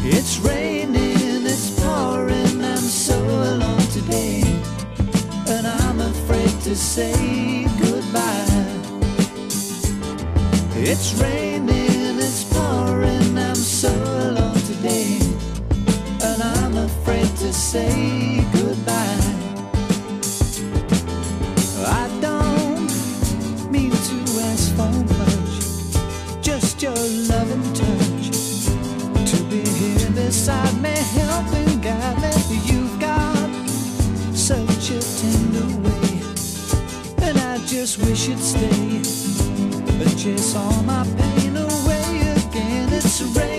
It's raining, it's pouring, I'm so alone today, and I'm afraid to say goodbye. It's raining, it's pouring, I'm so alone today, and I'm afraid to say goodbye. I don't mean to ask for much, just your love and touch, to be here beside me, helping guide me. You've got such a tender way, and I just wish you'd stay and chase all my pain away again. It's raining.